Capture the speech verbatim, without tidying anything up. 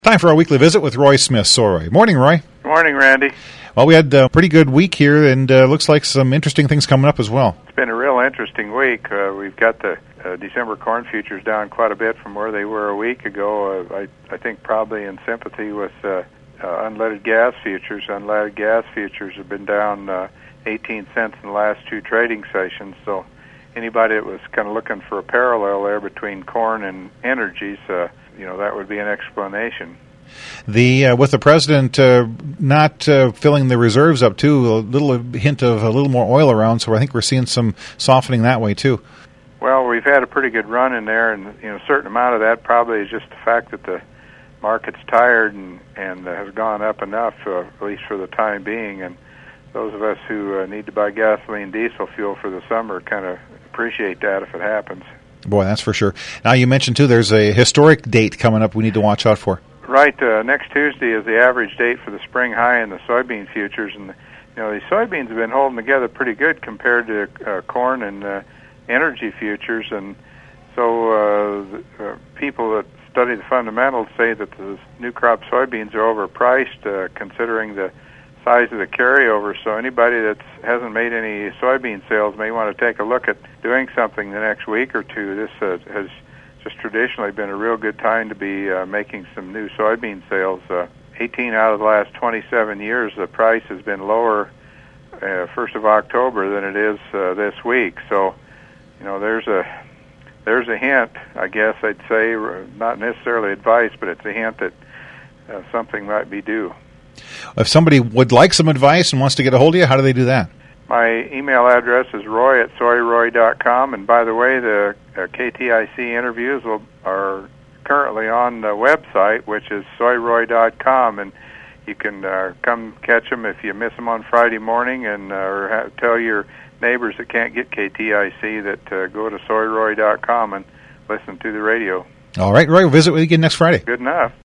Time for our weekly visit with Roy Smith. Roy. Morning, Roy. Good morning, Randy. Well, we had a pretty good week here, and uh, looks like some interesting things coming up as well. It's been a real interesting week. Uh, we've got the uh, December corn futures down quite a bit from where they were a week ago. Uh, I, I think probably in sympathy with uh, uh, unleaded gas futures. Unleaded gas futures have been down uh, eighteen cents in the last two trading sessions. So anybody that was kind of looking for a parallel there between corn and energies, uh, you know, that would be an explanation. The uh, with the president uh, not uh, filling the reserves up too, a little hint of a little more oil around, so I think we're seeing some softening that way too. Well, we've had a pretty good run in there, and you know, a certain amount of that probably is just the fact that the market's tired and and uh, has gone up enough, uh, at least for the time being. And those of us who uh, need to buy gasoline, diesel fuel for the summer kind of appreciate that if it happens. Boy, that's for sure. Now, you mentioned too, there's a historic date coming up we need to watch out for. Right, uh, next Tuesday is the average date for the spring high in the soybean futures, and you know, the soybeans have been holding together pretty good compared to uh, corn and uh, energy futures, and so uh, the, uh, people that study the fundamentals say that the new crop soybeans are overpriced uh, considering the size of the carryover. So anybody that hasn't made any soybean sales may want to take a look at doing something the next week or two. This uh, has just traditionally been a real good time to be uh, making some new soybean sales. Uh, eighteen out of the last twenty-seven years, the price has been lower uh, first of October than it is uh, this week. So, you know, there's a there's a hint, I guess I'd say, not necessarily advice, but it's a hint that uh, something might be due. If somebody would like some advice and wants to get a hold of you, how do they do that? My email address is roy at soy roy dot com, and by the way, the uh, K T I C interviews will, are currently on the website, which is soy roy dot com, and you can uh, come catch them if you miss them on Friday morning, and uh, or ha- tell your neighbors that can't get K T I C that uh, go to soy roy dot com and listen to the radio. All right, Roy, we'll visit with you again next Friday. Good enough.